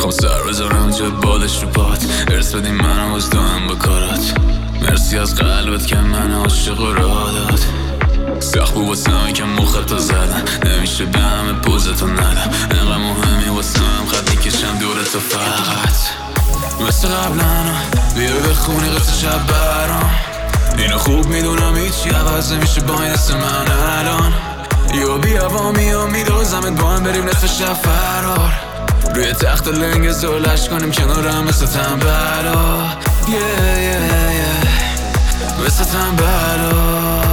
میخوام سر بذارم جای بالش رو پات، ارس بدیم منو از دارم با کارات. مرسی از قلبت که من عاشق و راه داد. سخت بود واسه که مختا زدن، نمیشه به همه پوزتو ندم. انقدر مهمی واسه هم خط میکشم دورتو فقط مثل قبلن. بیا بخونی قصه شب برام، اینو خوب میدونم هیچی عوض نمیشه با این اسم من الان. یا بیا با میام میدوزمت با هم بریم نصف شب فرار، روی تخت لنگ زولش کنیم کنارم مثل تنبلا. مثل تنبلا،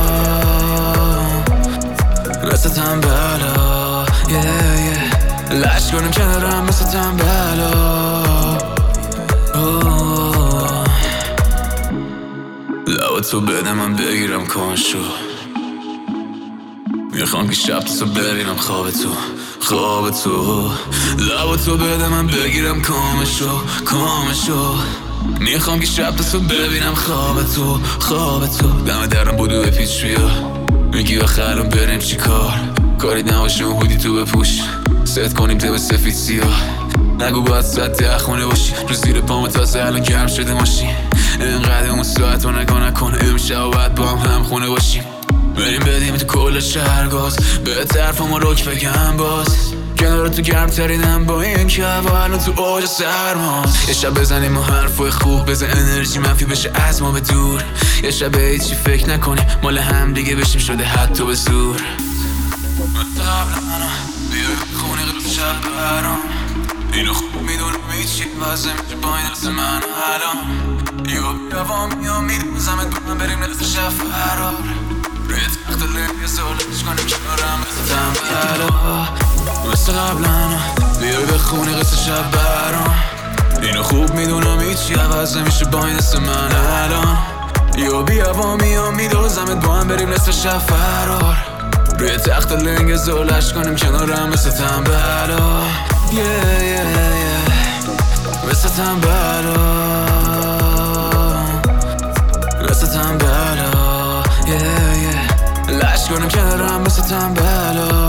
مثل تنبلا. لش کنیم کنارم مثل تنبلا. لب تو بده من بگیرم کامشو، میخوام که شب تو ببینم خواب تو، خواب تو. لب تو بده من بگیرم کامشو، میخوام که شب تو ببینم خواب تو، خواب تو. دم درم بودو بپیچ بیا، میگی آخه الان بریم چی کار؟ کاری نباشه اون هودی تو بپوش، ست کنیم تب سفید سیاه. نگو باید ساعت 10 خونه باشی، رو زیر پامو تازه الان گرم شده ماشین. اینقدر اون ساعت رو نکن امشب و بعد با هم خونه باشیم. بریم بدیم تو کل شهر گاز، به طرف ما رک بگم باز. کنار تو گرم ترینم با این که هوا الان تو اوج سرماست. یه شب بزنیم و حرفای خوب بزن، انرژی منفی بشه از ما به دور. یه شب به هیچی فکر نکنیم، مال هم دیگه بشیم شده حتی به زور. مثل قبل منو بیا خونه قلب شب برام، اینو خوب میدونم هیچی واسه میشه با این دست من الان. یا بیا با میام میدوزمت با من بریم نصف شب فرار، روی تخت لنگ زولش کنیم کنارم مثل تنبلا. مثل قبلن بیا بخونی قصه شب برام، اینو خوب میدونم هیچی عوض نمیشه با این دست من الان. یا بیا با میام میدوزمت با هم بریم نصف شب فرار، روی تخت لنگ زولش کنیم کنارم مثل تنبلا. مثل تنبلا، مثل تنبلا. لش کنیم کنارم مثل تنبلا.